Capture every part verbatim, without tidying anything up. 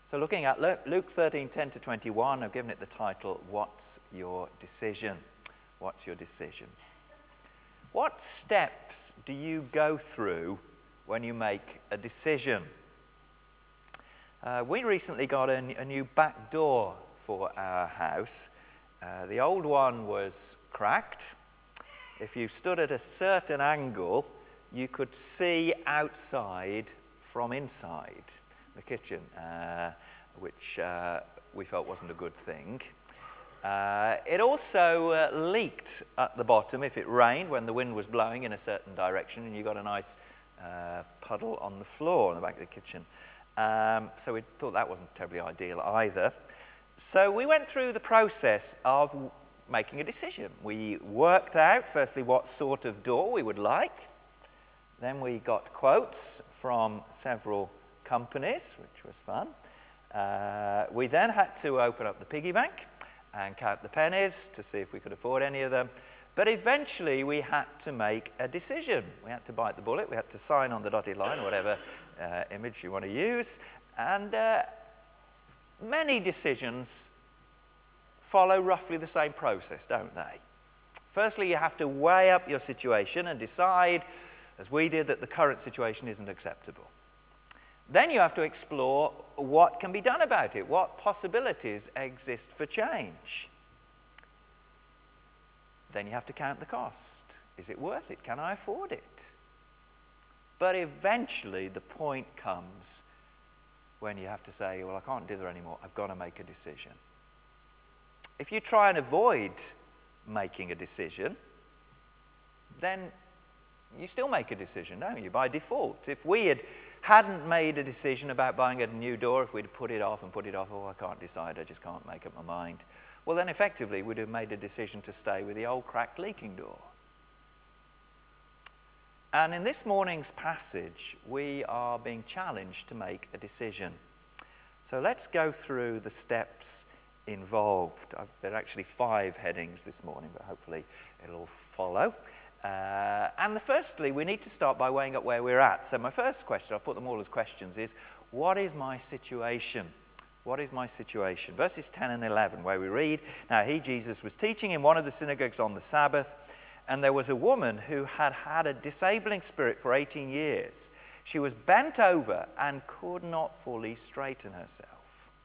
So looking at Luke thirteen, ten to twenty-one, I've given it the title, What's Your Decision? What's your decision? What steps do you go through when you make a decision? Uh, we recently got a, a new back door for our house. Uh, the old one was cracked. If you stood at a certain angle, you could see outside from inside the kitchen, uh, which uh, we felt wasn't a good thing. Uh, it also uh, leaked at the bottom if it rained when the wind was blowing in a certain direction, and you got a nice uh, puddle on the floor in the back of the kitchen. Um, so we thought that wasn't terribly ideal either. So we went through the process of making a decision. We worked out, firstly, what sort of door we would like. Then we got quotes from several companies, which was fun. Uh, we then had to open up the piggy bank and count the pennies to see if we could afford any of them. But eventually we had to make a decision. We had to bite the bullet. We had to sign on the dotted line, or whatever uh, image you want to use. And uh, many decisions follow roughly the same process, don't they? Firstly, you have to weigh up your situation and decide, as we did, that the current situation isn't acceptable. Then you have to explore what can be done about it, what possibilities exist for change. Then you have to count the cost. Is it worth it? Can I afford it? But eventually the point comes when you have to say, well, I can't do that anymore. I've got to make a decision. If you try and avoid making a decision, then you still make a decision, don't you, by default. If we had hadn't made a decision about buying a new door, if we'd put it off and put it off, oh, I can't decide, I just can't make up my mind, well, then effectively we'd have made a decision to stay with the old cracked leaking door. And in this morning's passage, we are being challenged to make a decision. So let's go through the steps involved. I've, there are actually five headings this morning, but hopefully it'll all follow. Uh, and the firstly, we need to start by weighing up where we're at. So my first question, I'll put them all as questions, is what is my situation? What is my situation? Verses ten and eleven, where we read, now he, Jesus, was teaching in one of the synagogues on the Sabbath, and there was a woman who had had a disabling spirit for eighteen years. She was bent over and could not fully straighten herself.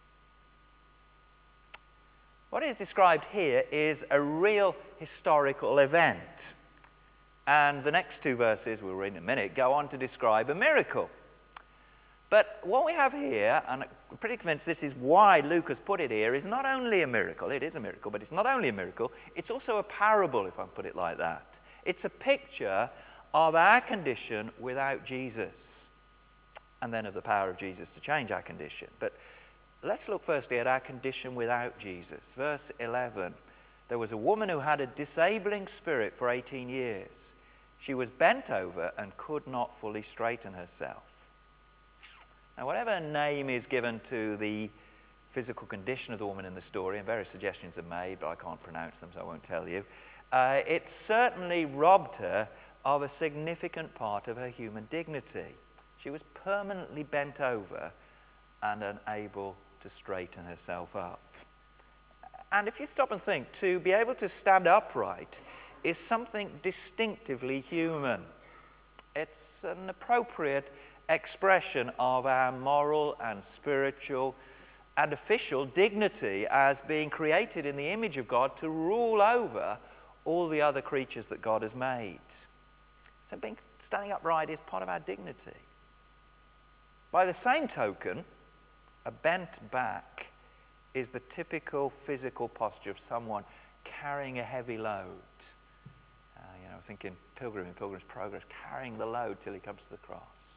What is described here is a real historical event. And the next two verses, we'll read in a minute, go on to describe a miracle. But what we have here, and I'm pretty convinced this is why Luke has put it here, is not only a miracle. It is a miracle, but it's not only a miracle, it's also a parable, if I put it like that. It's a picture of our condition without Jesus, and then of the power of Jesus to change our condition. But let's look firstly at our condition without Jesus. Verse eleven, there was a woman who had a disabling spirit for eighteen years. She was bent over and could not fully straighten herself. Now, whatever name is given to the physical condition of the woman in the story, and various suggestions are made, but I can't pronounce them, so I won't tell you, uh, it certainly robbed her of a significant part of her human dignity. She was permanently bent over and unable to straighten herself up. And if you stop and think, to be able to stand upright is something distinctively human. It's an appropriate expression of our moral and spiritual and official dignity as being created in the image of God to rule over all the other creatures that God has made. So being standing upright is part of our dignity. By the same token, a bent back is the typical physical posture of someone carrying a heavy load. Uh, you know, thinking Pilgrim in Pilgrim's Progress, carrying the load till he comes to the cross.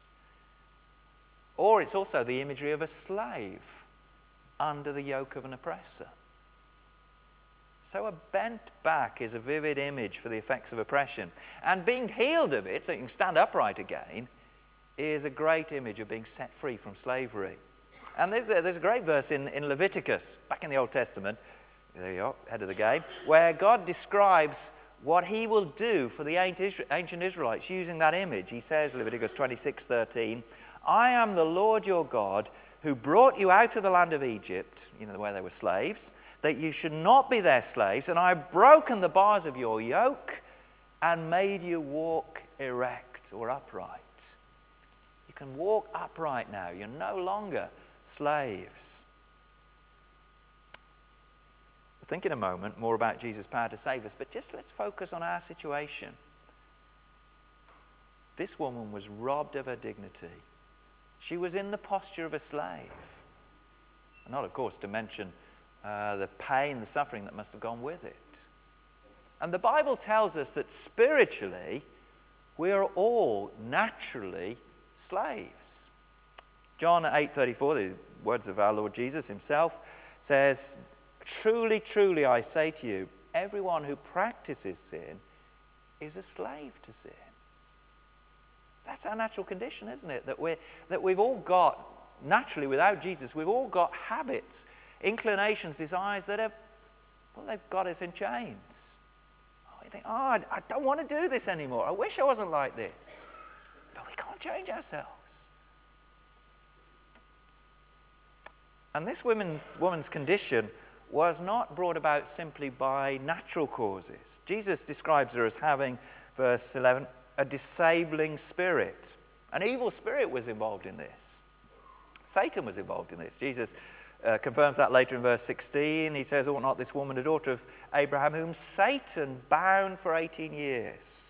Or it's also the imagery of a slave under the yoke of an oppressor. So a bent back is a vivid image for the effects of oppression. And being healed of it, so you can stand upright again, is a great image of being set free from slavery. And there's a, there's a great verse in, in Leviticus, back in the Old Testament, there you are, head of the game, where God describes what he will do for the ancient Israelites using that image. He says, Leviticus twenty-six thirteen, I am the Lord your God who brought you out of the land of Egypt, you know, where they were slaves, that you should not be their slaves, and I have broken the bars of your yoke and made you walk erect or upright. You can walk upright now. You're no longer slaves. We'll think in a moment more about Jesus' power to save us, but just let's focus on our situation. This woman was robbed of her dignity. She was in the posture of a slave. And not, of course, to mention uh, the pain, the suffering that must have gone with it. And the Bible tells us that spiritually, we are all naturally slaves. John eight thirty-four, the words of our Lord Jesus himself, says, "Truly, truly, I say to you, everyone who practices sin is a slave to sin." That's our natural condition, isn't it? That, we're, that we've all got, naturally without Jesus, we've all got habits, inclinations, desires that have, well, they've got us in chains. Oh, you think, oh, I, I don't want to do this anymore. I wish I wasn't like this. But we can't change ourselves. And this woman, woman's condition was not brought about simply by natural causes. Jesus describes her as having, verse eleven, a disabling spirit. An evil spirit was involved in this. Satan was involved in this. Jesus uh, confirms that later in verse sixteen. He says, "Ought not this woman, a daughter of Abraham, whom Satan bound for eighteen years?"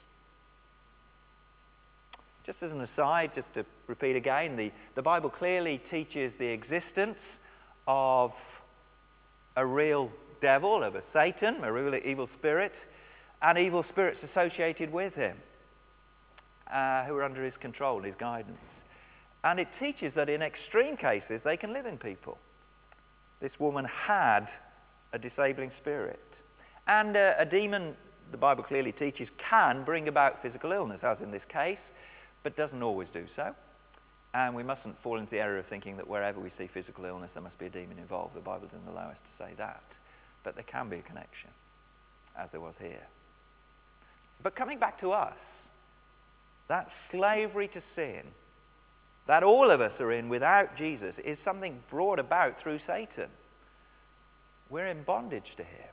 Just as an aside, just to repeat again, the, the Bible clearly teaches the existence of a real devil, of a Satan, a real evil spirit, and evil spirits associated with him. Uh, who are under his control, his guidance. And it teaches that in extreme cases, they can live in people. This woman had a disabling spirit. And uh, a demon, the Bible clearly teaches, can bring about physical illness, as in this case, but doesn't always do so. And we mustn't fall into the error of thinking that wherever we see physical illness, there must be a demon involved. The Bible doesn't allow us to say that. But there can be a connection, as there was here. But coming back to us, that slavery to sin that all of us are in without Jesus is something brought about through Satan. We're in bondage to him.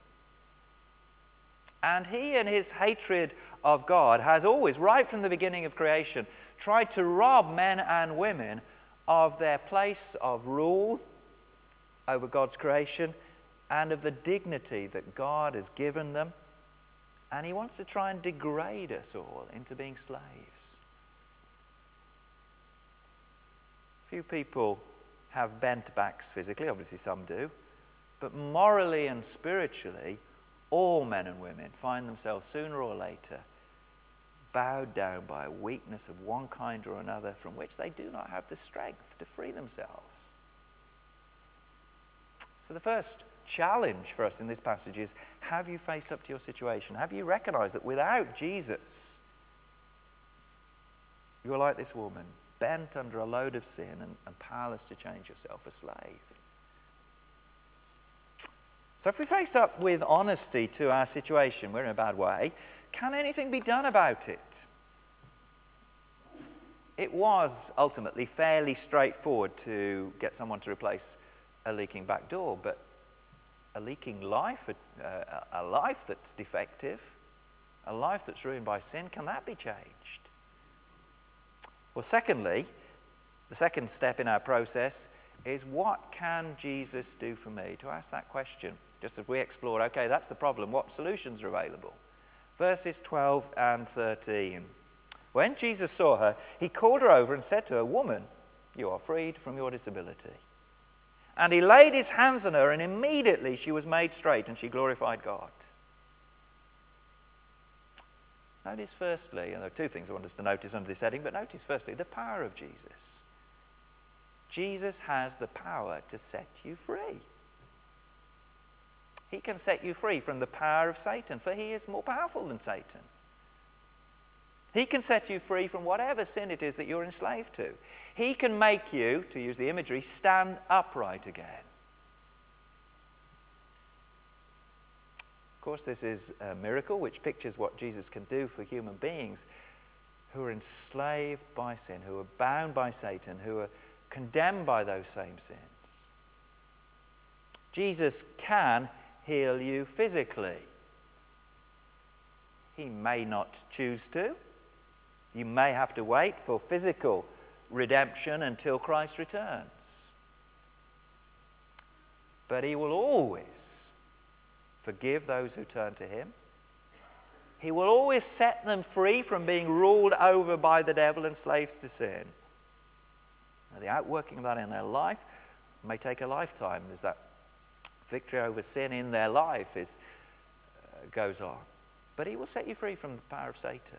And he, in his hatred of God, has always, right from the beginning of creation, tried to rob men and women of their place of rule over God's creation and of the dignity that God has given them. And he wants to try and degrade us all into being slaves. Few people have bent backs physically, obviously some do, but morally and spiritually, all men and women find themselves sooner or later bowed down by a weakness of one kind or another from which they do not have the strength to free themselves. So the first challenge for us in this passage is, have you faced up to your situation? Have you recognized that without Jesus, you're like this woman, bent under a load of sin and, and powerless to change yourself a slave? So if we face up with honesty to our situation, we're in a bad way, can anything be done about it? It was ultimately fairly straightforward to get someone to replace a leaking back door, but a leaking life, a, a life that's defective, a life that's ruined by sin, can that be changed? Well, secondly, the second step in our process is, what can Jesus do for me? To ask that question, just as we explore, okay, that's the problem, what solutions are available? Verses twelve and thirteen. When Jesus saw her, he called her over and said to her, "Woman, you are freed from your disability." And he laid his hands on her, and immediately she was made straight, and she glorified God. Notice firstly, and there are two things I want us to notice under this heading, but notice firstly the power of Jesus. Jesus has the power to set you free. He can set you free from the power of Satan, for he is more powerful than Satan. He can set you free from whatever sin it is that you're enslaved to. He can make you, to use the imagery, stand upright again. Of course, this is a miracle which pictures what Jesus can do for human beings who are enslaved by sin, who are bound by Satan, who are condemned by those same sins. Jesus can heal you physically. He may not choose to. You may have to wait for physical redemption until Christ returns. But he will always forgive those who turn to him. He will always set them free from being ruled over by the devil and slaves to sin. Now, the outworking of that in their life may take a lifetime as that victory over sin in their life is, uh, goes on. But he will set you free from the power of Satan.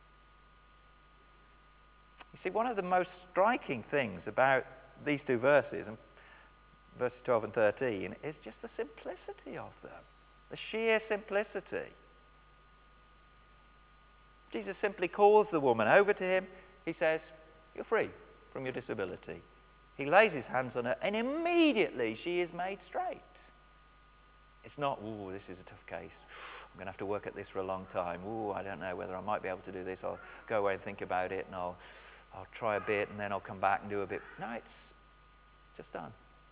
You see, one of the most striking things about these two verses, and verses twelve and thirteen, is just the simplicity of them. The sheer simplicity. Jesus simply calls the woman over to him. He says, "You're free from your disability." He lays his hands on her, and immediately she is made straight. It's not, "Ooh, this is a tough case. I'm going to have to work at this for a long time. Ooh, I don't know whether I might be able to do this. I'll go away and think about it, and I'll, I'll try a bit, and then I'll come back and do a bit." No, it's just done.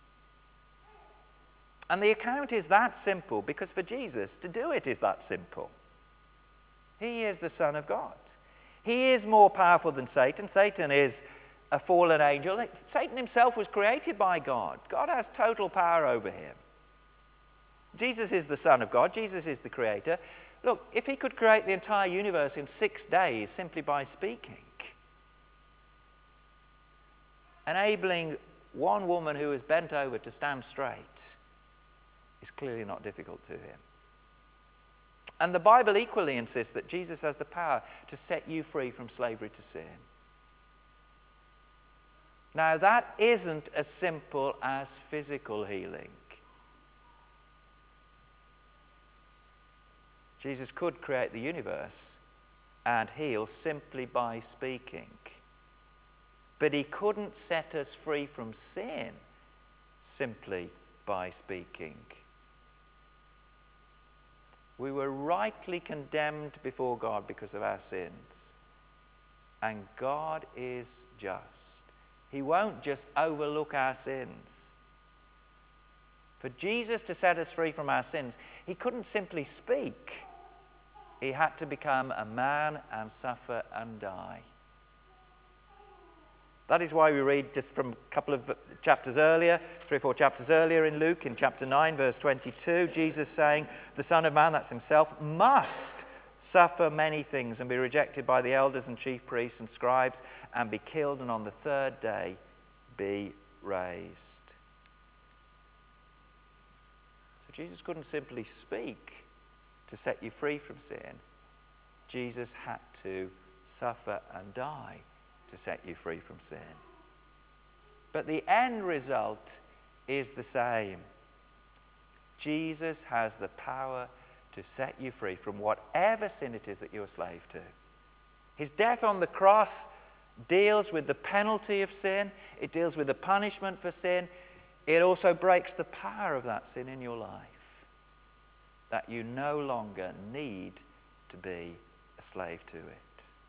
And the account is that simple because for Jesus to do it is that simple. He is the Son of God. He is more powerful than Satan. Satan is a fallen angel. Satan himself was created by God. God has total power over him. Jesus is the Son of God. Jesus is the Creator. Look, if he could create the entire universe in six days simply by speaking, enabling one woman who is bent over to stand straight is clearly not difficult to him. And the Bible equally insists that Jesus has the power to set you free from slavery to sin. Now, that isn't as simple as physical healing. Jesus could create the universe and heal simply by speaking. But he couldn't set us free from sin simply by speaking. We were rightly condemned before God because of our sins. And God is just. He won't just overlook our sins. For Jesus to set us free from our sins, he couldn't simply speak. He had to become a man and suffer and die. That is why we read just from a couple of chapters earlier, three or four chapters earlier in Luke, in chapter nine, verse twenty-two, Jesus saying, "The Son of Man," that's himself, "must suffer many things and be rejected by the elders and chief priests and scribes and be killed and on the third day be raised." So Jesus couldn't simply speak to set you free from sin. Jesus had to suffer and die to set you free from sin. But the end result is the same. Jesus has the power to set you free from whatever sin it is that you're a slave to. His death on the cross deals with the penalty of sin. It deals with the punishment for sin. It also breaks the power of that sin in your life, that you no longer need to be a slave to it.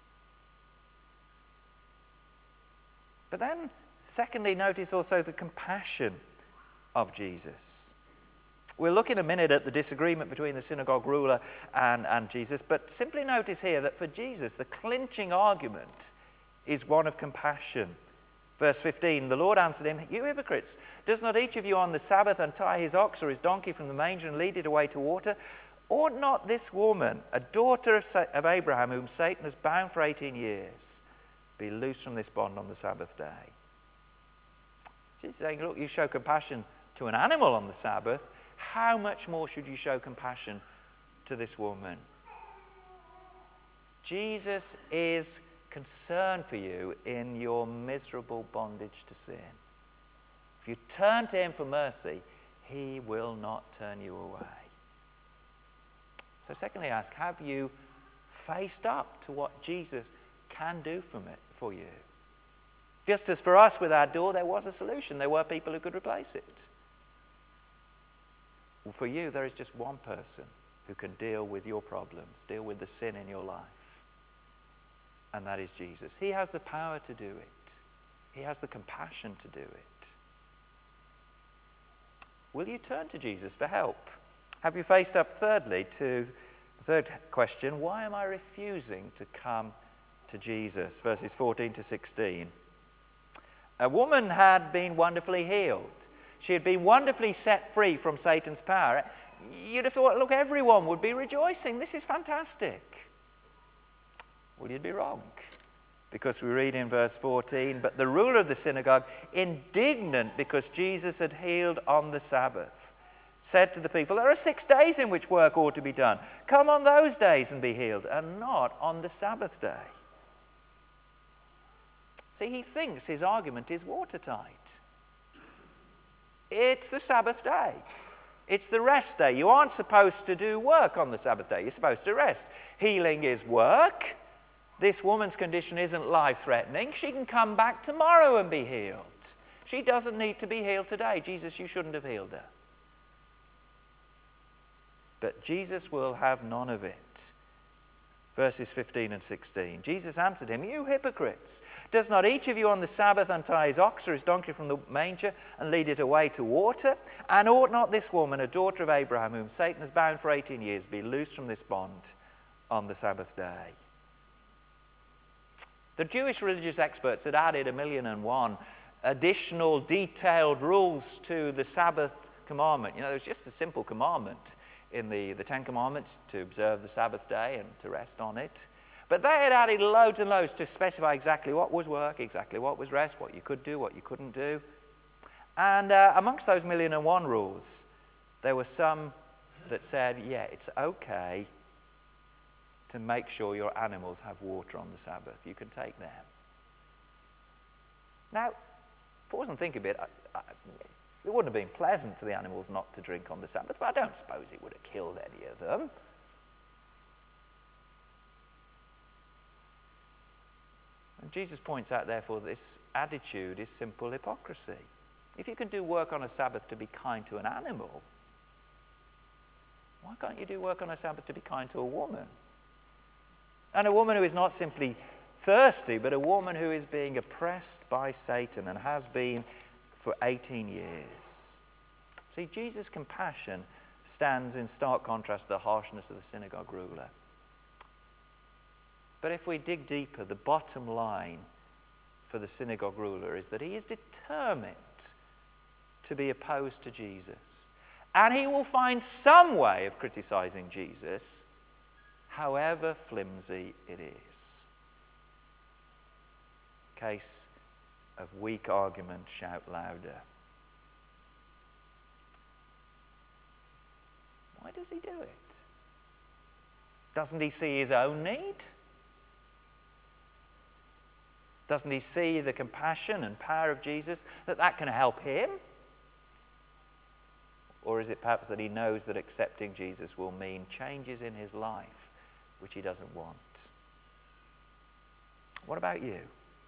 But then, secondly, notice also the compassion of Jesus. We'll look in a minute at the disagreement between the synagogue ruler and, and Jesus, but simply notice here that for Jesus, the clinching argument is one of compassion. Verse fifteen, "The Lord answered him, 'You hypocrites, does not each of you on the Sabbath untie his ox or his donkey from the manger and lead it away to water? Ought not this woman, a daughter of, Sa- of Abraham, whom Satan has bound for eighteen years, be loosed from this bond on the Sabbath day?'" Jesus is saying, look, you show compassion to an animal on the Sabbath. How much more should you show compassion to this woman? Jesus is concerned for you in your miserable bondage to sin. If you turn to him for mercy, he will not turn you away. So secondly, ask, have you faced up to what Jesus can do from it for you? Just as for us with our door, there was a solution. There were people who could replace it. Well, for you, there is just one person who can deal with your problems, deal with the sin in your life. And that is Jesus. He has the power to do it. He has the compassion to do it. Will you turn to Jesus for help? Have you faced up, thirdly, to the third question, why am I refusing to come to Jesus? Verses fourteen to sixteen. A woman had been wonderfully healed. She had been wonderfully set free from Satan's power. You'd have thought, look, everyone would be rejoicing. This is fantastic. Well, you'd be wrong. Because we read in verse fourteen, but the ruler of the synagogue, indignant because Jesus had healed on the Sabbath, said to the people, there are six days in which work ought to be done. Come on those days and be healed, and not on the Sabbath day. See, he thinks his argument is watertight. It's the Sabbath day. It's the rest day. You aren't supposed to do work on the Sabbath day. You're supposed to rest. Healing is work. This woman's condition isn't life-threatening. She can come back tomorrow and be healed. She doesn't need to be healed today. Jesus, you shouldn't have healed her. But Jesus will have none of it. Verses fifteen and sixteen. Jesus answered him, you hypocrites, does not each of you on the Sabbath untie his ox or his donkey from the manger and lead it away to water? And ought not this woman, a daughter of Abraham, whom Satan has bound for eighteen years, be loosed from this bond on the Sabbath day? The Jewish religious experts had added a million and one additional detailed rules to the Sabbath commandment. You know, there was just a simple commandment in the, the Ten Commandments to observe the Sabbath day and to rest on it. But they had added loads and loads to specify exactly what was work, exactly what was rest, what you could do, what you couldn't do. And uh, amongst those million and one rules, there were some that said, yeah, it's okay to make sure your animals have water on the Sabbath. You can take them. Now, pause and think a bit. I, I, it wouldn't have been pleasant for the animals not to drink on the Sabbath, but I don't suppose it would have killed any of them. And Jesus points out, therefore, that this attitude is simple hypocrisy. If you can do work on a Sabbath to be kind to an animal, why can't you do work on a Sabbath to be kind to a woman? And a woman who is not simply thirsty, but a woman who is being oppressed by Satan and has been for eighteen years. See, Jesus' compassion stands in stark contrast to the harshness of the synagogue ruler. But if we dig deeper, the bottom line for the synagogue ruler is that he is determined to be opposed to Jesus. And he will find some way of criticizing Jesus, however flimsy it is. Case of weak argument, shout louder. Why does he do it? Doesn't he see his own need? Doesn't he see the compassion and power of Jesus, that that can help him? Or is it perhaps that he knows that accepting Jesus will mean changes in his life which he doesn't want? What about you?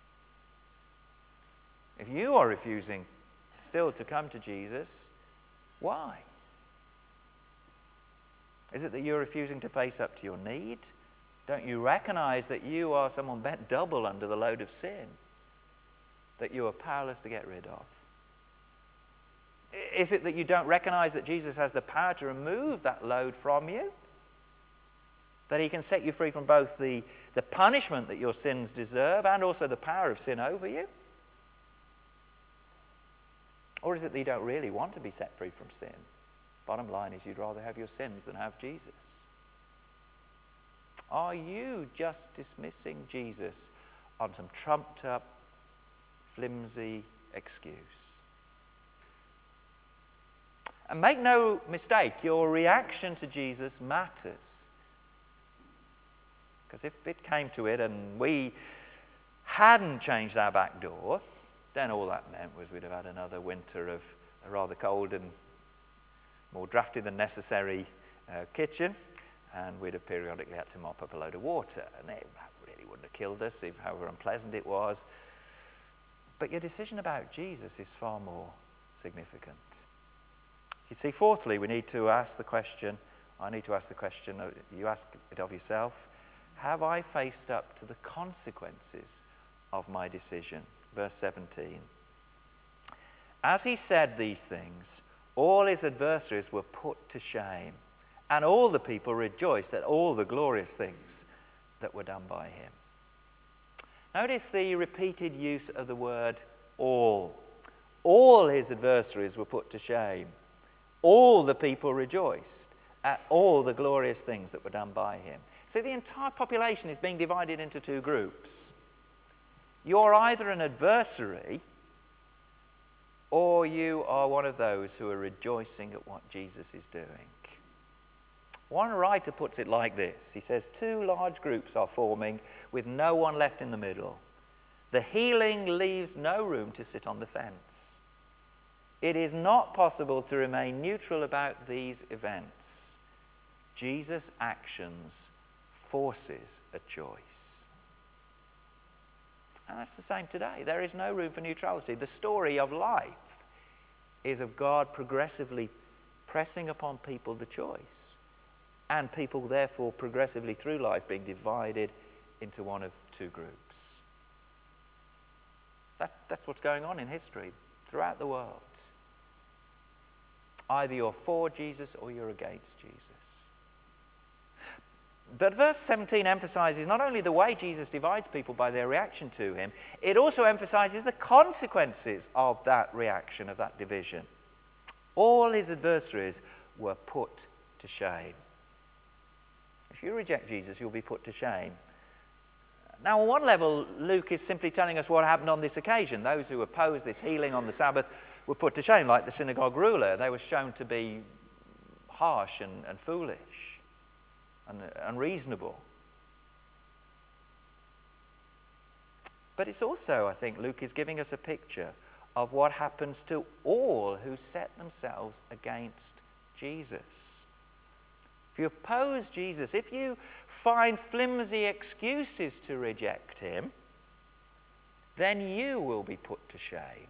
If you are refusing still to come to Jesus, why? Is it that you're refusing to face up to your need? Don't you recognize that you are someone bent double under the load of sin that you are powerless to get rid of? Is it that you don't recognize that Jesus has the power to remove that load from you? That he can set you free from both the, the punishment that your sins deserve and also the power of sin over you? Or is it that you don't really want to be set free from sin? Bottom line is you'd rather have your sins than have Jesus. Are you just dismissing Jesus on some trumped up, flimsy excuse? And make no mistake, your reaction to Jesus matters. Because if it came to it and we hadn't changed our back door, then all that meant was we'd have had another winter of a rather cold and more drafty than necessary uh, kitchen, and we'd have periodically had to mop up a load of water, and it really wouldn't have killed us, if however unpleasant it was. But your decision about Jesus is far more significant. You see, fourthly, we need to ask the question, I need to ask the question, you ask it of yourself, have I faced up to the consequences of my decision? verse seventeen. As he said these things, all his adversaries were put to shame, and all the people rejoiced at all the glorious things that were done by him. Notice the repeated use of the word all. All his adversaries were put to shame. All the people rejoiced at all the glorious things that were done by him. So the entire population is being divided into two groups. You're either an adversary or you are one of those who are rejoicing at what Jesus is doing. One writer puts it like this. He says, two large groups are forming with no one left in the middle. The healing leaves no room to sit on the fence. It is not possible to remain neutral about these events. Jesus' actions forces a choice. And that's the same today. There is no room for neutrality. The story of life is of God progressively pressing upon people the choice, and people therefore progressively through life being divided into one of two groups. That, that's what's going on in history throughout the world. Either you're for Jesus or you're against Jesus. But verse seventeen emphasizes not only the way Jesus divides people by their reaction to him, it also emphasizes the consequences of that reaction, of that division. All his adversaries were put to shame. If you reject Jesus, you'll be put to shame. Now, on one level, Luke is simply telling us what happened on this occasion. Those who opposed this healing on the Sabbath were put to shame, like the synagogue ruler. They were shown to be harsh and, and foolish and unreasonable. But it's also, I think, Luke is giving us a picture of what happens to all who set themselves against Jesus. If you oppose Jesus, if you find flimsy excuses to reject him, then you will be put to shame.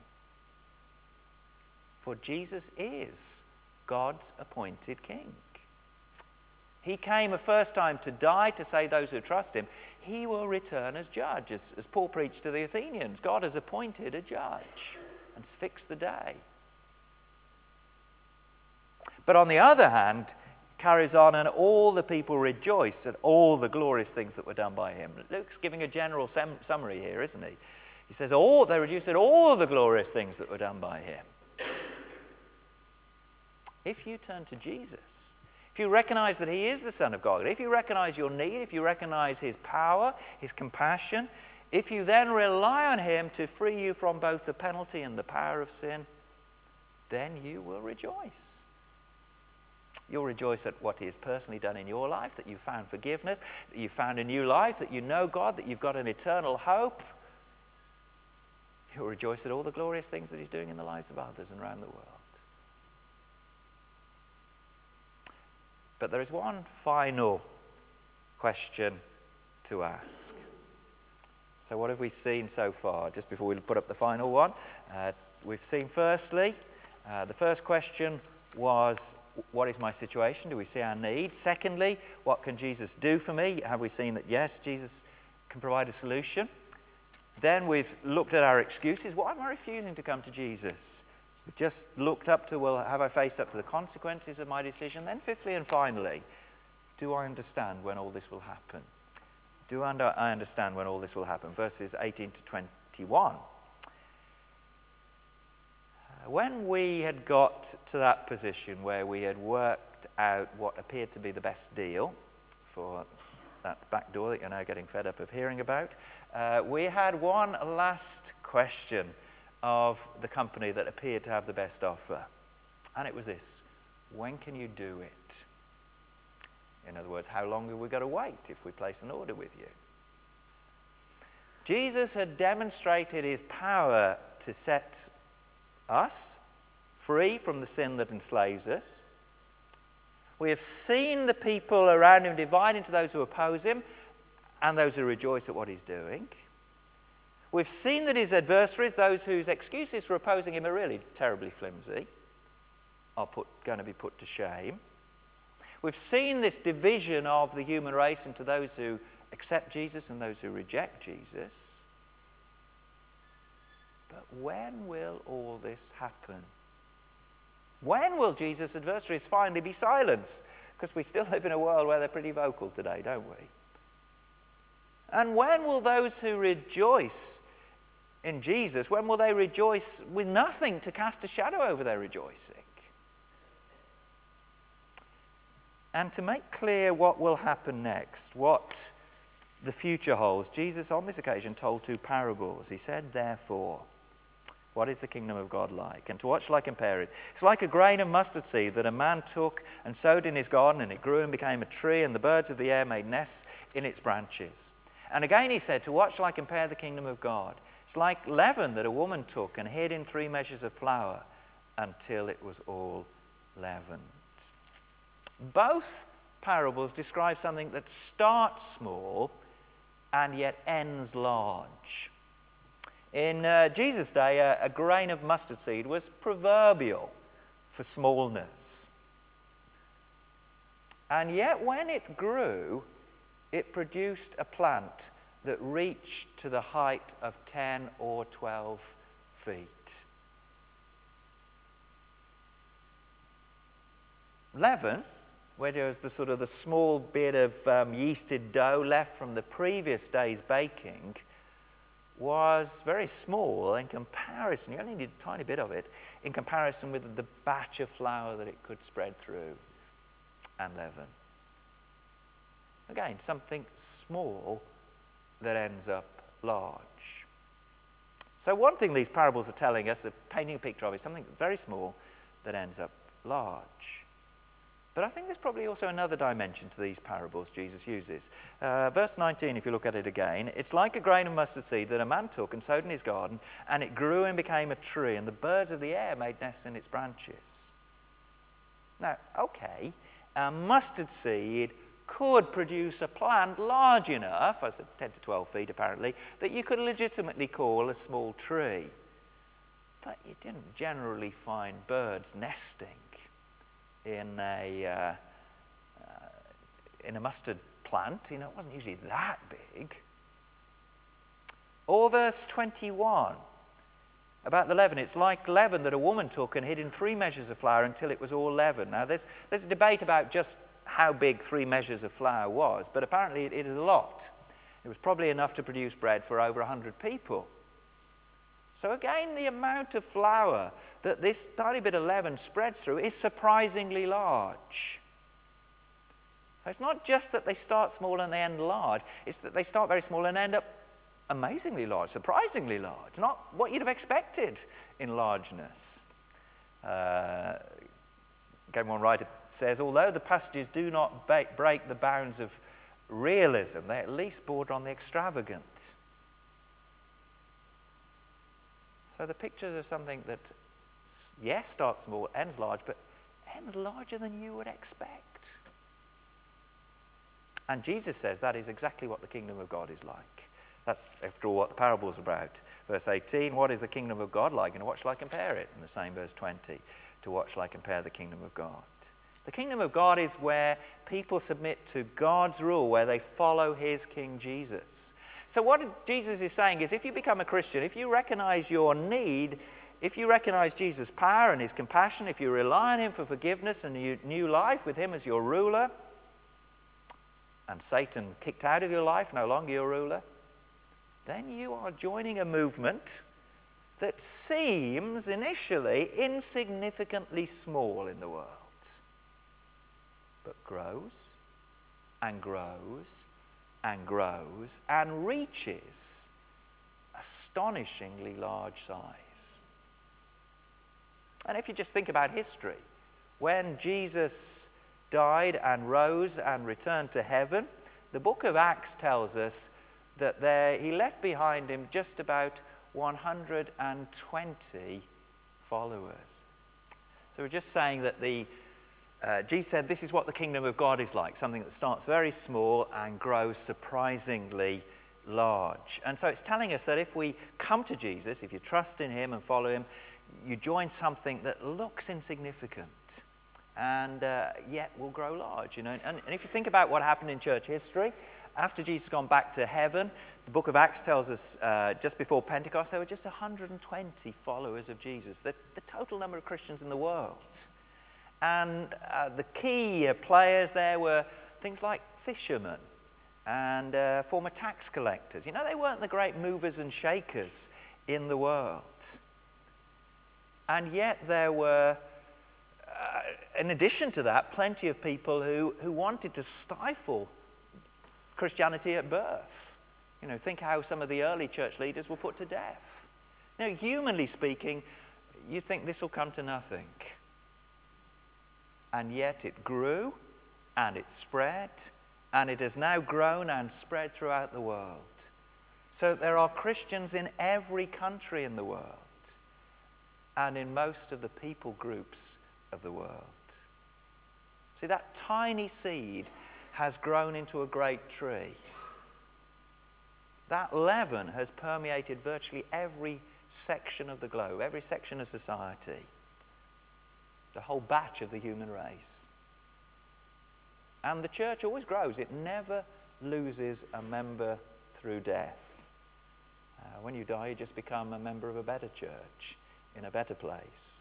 For Jesus is God's appointed king. He came a first time to die to save those who trust him. He will return as judge, as, as Paul preached to the Athenians. God has appointed a judge and fixed the day. But on the other hand, carries on, and all the people rejoiced at all the glorious things that were done by him. Luke's giving a general sem- summary here, isn't he? He says, all, they rejoiced at all the glorious things that were done by him. If you turn to Jesus, if you recognize that he is the Son of God, if you recognize your need, if you recognize his power, his compassion, if you then rely on him to free you from both the penalty and the power of sin, then you will rejoice. You'll rejoice at what he has personally done in your life, that you've found forgiveness, that you've found a new life, that you know God, that you've got an eternal hope. You'll rejoice at all the glorious things that he's doing in the lives of others and around the world. But there is one final question to ask. So what have we seen so far? Just before we put up the final one, uh, we've seen firstly, uh, the first question was, what is my situation? Do we see our need? Secondly, what can Jesus do for me? Have we seen that, yes, Jesus can provide a solution? Then we've looked at our excuses. Why am I refusing to come to Jesus? We've just looked up to, well, have I faced up to the consequences of my decision? Then fifthly and finally, do I understand when all this will happen? Do I understand when all this will happen? Verses eighteen to twenty-one. When we had got to that position where we had worked out what appeared to be the best deal for that back door that you're now getting fed up of hearing about, uh, we had one last question of the company that appeared to have the best offer. And it was this: when can you do it? In other words, how long have we got to wait if we place an order with you? Jesus had demonstrated his power to set us free from the sin that enslaves us. We have seen the people around him divide into those who oppose him and those who rejoice at what he's doing. We've seen that his adversaries, those whose excuses for opposing him are really terribly flimsy, are put, going to be put to shame. We've seen this division of the human race into those who accept Jesus and those who reject Jesus. But when will all this happen? When will Jesus' adversaries finally be silenced? Because we still live in a world where they're pretty vocal today, don't we? And when will those who rejoice in Jesus, when will they rejoice with nothing to cast a shadow over their rejoicing? And to make clear what will happen next, what the future holds, Jesus on this occasion told two parables. He said, therefore, what is the kingdom of God like? And to what shall I compare it? It's like a grain of mustard seed that a man took and sowed in his garden, and it grew and became a tree, and the birds of the air made nests in its branches. And again he said, to what shall I compare the kingdom of God? It's like leaven that a woman took and hid in three measures of flour until it was all leavened. Both parables describe something that starts small and yet ends large. In uh, Jesus' day, a, a grain of mustard seed was proverbial for smallness. And yet when it grew, it produced a plant that reached to the height of ten or twelve feet. Leaven, where there was the sort of the small bit of um, yeasted dough left from the previous day's baking, was very small in comparison. You only need a tiny bit of it in comparison with the batch of flour that it could spread through and leaven. Again, something small that ends up large. So one thing these parables are telling us, they're painting a picture of, is something very small that ends up large. But I think there's probably also another dimension to these parables Jesus uses. Uh, verse nineteen, if you look at it again, it's like a grain of mustard seed that a man took and sowed in his garden, and it grew and became a tree, and the birds of the air made nests in its branches. Now, okay, a mustard seed could produce a plant large enough, I said ten to twelve feet apparently, that you could legitimately call a small tree. But you didn't generally find birds nesting in a uh, uh, in a mustard plant. You know, it wasn't usually that big. Or verse twenty-one, about the leaven. It's like leaven that a woman took and hid in three measures of flour until it was all leavened. Now, there's, there's a debate about just how big three measures of flour was, but apparently it, it is a lot. It was probably enough to produce bread for over one hundred people. So again, the amount of flour that this tiny bit of leaven spreads through is surprisingly large. So it's not just that they start small and they end large, it's that they start very small and end up amazingly large, surprisingly large, not what you'd have expected in largeness. Uh, Again, one writer says, although the passages do not ba- break the bounds of realism, they at least border on the extravagant. So the pictures of something that, yes, starts small, ends large, but ends larger than you would expect. And Jesus says that is exactly what the kingdom of God is like. That's, after all, what the parable is about. Verse eighteen, what is the kingdom of God like? And what shall I compare it? And the same verse twenty, to what shall I compare the kingdom of God? The kingdom of God is where people submit to God's rule, where they follow his King Jesus. So what Jesus is saying is, if you become a Christian, if you recognize your need, if you recognize Jesus' power and his compassion, if you rely on him for forgiveness and new, new life with him as your ruler, and Satan kicked out of your life, no longer your ruler, then you are joining a movement that seems initially insignificantly small in the world, but grows and grows and grows and reaches astonishingly large size. And if you just think about history, when Jesus died and rose and returned to heaven, the book of Acts tells us that there, he left behind him just about one hundred twenty followers. So we're just saying that the uh, Jesus said this is what the kingdom of God is like, something that starts very small and grows surprisingly large. And so it's telling us that if we come to Jesus, if you trust in him and follow him, you join something that looks insignificant and uh, yet will grow large. You know, and, and if you think about what happened in church history, after Jesus had gone back to heaven, the book of Acts tells us uh, just before Pentecost, there were just one hundred twenty followers of Jesus, the, the total number of Christians in the world. And uh, the key uh, players there were things like fishermen and uh, former tax collectors. You know, they weren't the great movers and shakers in the world. And yet there were, uh, in addition to that, plenty of people who, who wanted to stifle Christianity at birth. You know, think how some of the early church leaders were put to death. You know, humanly speaking, you think this will come to nothing. And yet it grew, and it spread, and it has now grown and spread throughout the world. So there are Christians in every country in the world, and in most of the people groups of the world. See, that tiny seed has grown into a great tree. That leaven has permeated virtually every section of the globe, every section of society, the whole batch of the human race. And the church always grows. It never loses a member through death. Uh, when you die, you just become a member of a better church in a better place.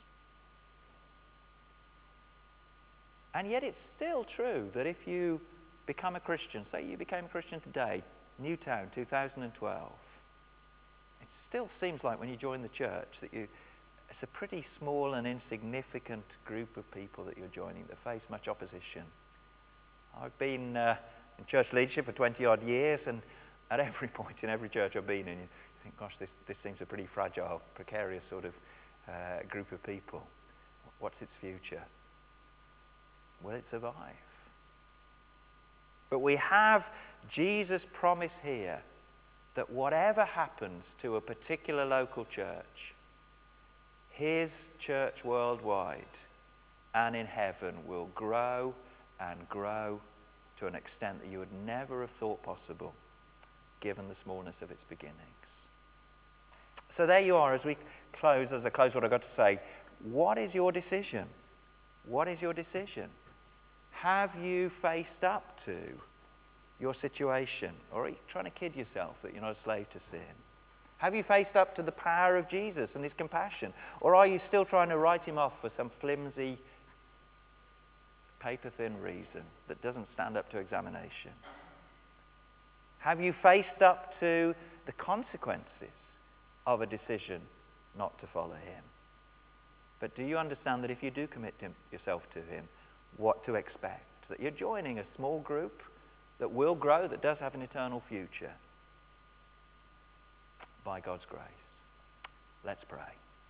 And yet it's still true that if you become a Christian, say you became a Christian today, Newtown, two thousand twelve, it still seems like when you join the church that you, it's a pretty small and insignificant group of people that you're joining that face much opposition. I've been uh, in church leadership for twenty odd years, and at every point in every church I've been in, you think, gosh, this, this seems a pretty fragile, precarious sort of uh, group of people. What's its future? Will it survive? But we have Jesus' promise here that whatever happens to a particular local church, his church worldwide and in heaven will grow and grow to an extent that you would never have thought possible, given the smallness of its beginnings. So there you are. As we close, as I close what I've got to say, what is your decision? What is your decision? Have you faced up to your situation? Or are you trying to kid yourself that you're not a slave to sin? Have you faced up to the power of Jesus and his compassion? Or are you still trying to write him off for some flimsy, paper-thin reason that doesn't stand up to examination? Have you faced up to the consequences of a decision not to follow him? But do you understand that if you do commit him, yourself to him, what to expect? That you're joining a small group that will grow, that does have an eternal future, by God's grace. Let's pray.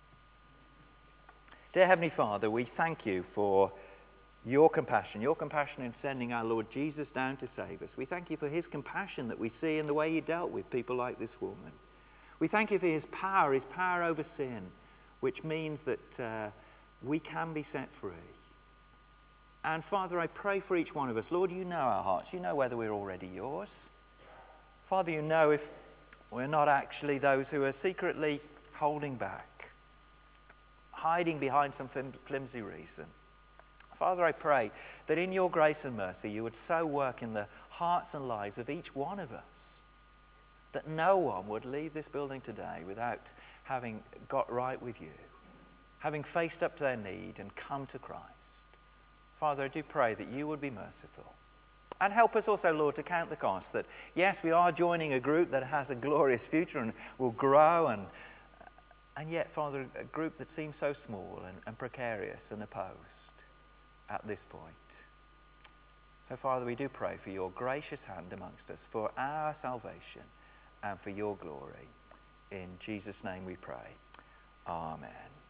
Dear Heavenly Father, we thank you for your compassion, your compassion in sending our Lord Jesus down to save us. We thank you for his compassion that we see in the way he dealt with people like this woman. We thank you for his power, his power over sin, which means that uh, we can be set free. And Father, I pray for each one of us. Lord, you know our hearts. You know whether we're already yours. Father, you know if we're not actually those who are secretly holding back, hiding behind some flim- flimsy reason. Father, I pray that in your grace and mercy you would so work in the hearts and lives of each one of us that no one would leave this building today without having got right with you, having faced up to their need and come to Christ. Father, I do pray that you would be merciful. And help us also, Lord, to count the cost that, yes, we are joining a group that has a glorious future and will grow, and and yet, Father, a group that seems so small and, and precarious and opposed at this point. So, Father, we do pray for your gracious hand amongst us, for our salvation and for your glory. In Jesus' name we pray. Amen.